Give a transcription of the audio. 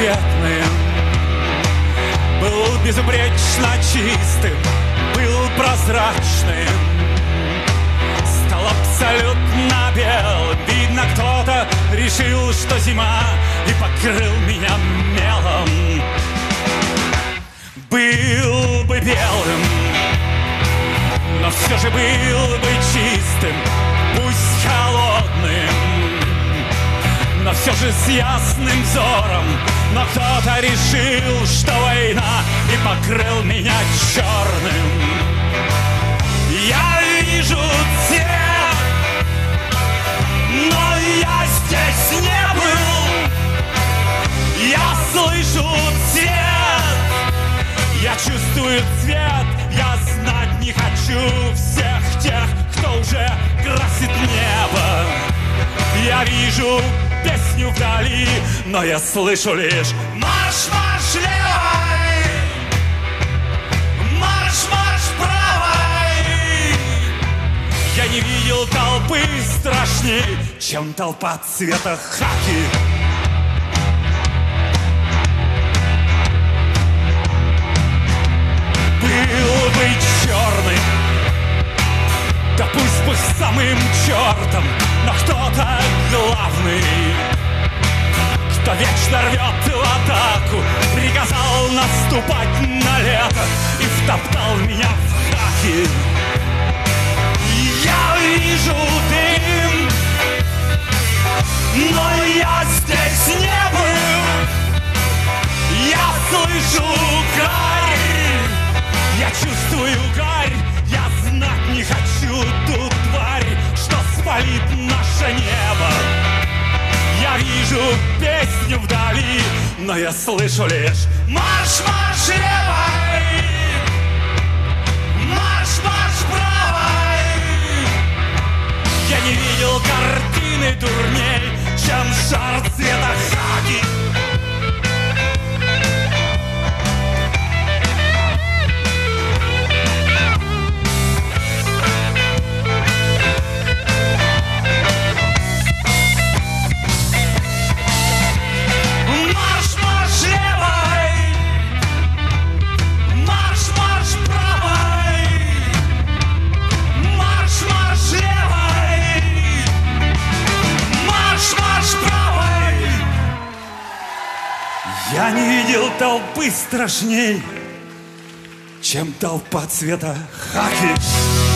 бесцветным, был безупречно чистым, был прозрачным, стал абсолютно белым. Видно, кто-то решил, что зима, и покрыл меня мелом. Был бы белым, но все же был бы чистым, пусть холодным, но все же с ясным взором. Но кто-то решил, что война, и покрыл меня черным. Я вижу цвет, но я здесь не был. Я слышу цвет, я чувствую цвет. Я знать не хочу всех тех, кто уже красит небо. Я вижу песню вдали, но я слышу лишь марш, марш левой, марш, марш правой. Я не видел толпы страшней, чем толпа цвета хаки. Был бы черный, да пусть бы самым чертом, но кто-то главный, кто вечно рвет в атаку, приказал наступать на лето и втоптал меня в хаки. Я вижу дым, но я здесь не был. Я слышу гарь, я чувствую гарь. Я знать не хочу ту тварь, что спалит наше небо. Я вижу песню вдали, но я слышу лишь марш, марш левой, марш, марш правой. Я не видел картины дурней, чем шар цвета хаки. Я не видел толпы страшней, чем толпа цвета хаки.